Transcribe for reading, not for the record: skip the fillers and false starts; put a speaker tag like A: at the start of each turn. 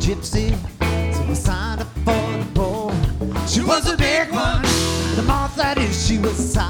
A: gypsy, so I signed up for the poor. She was a big one, the moth that is, she was silent.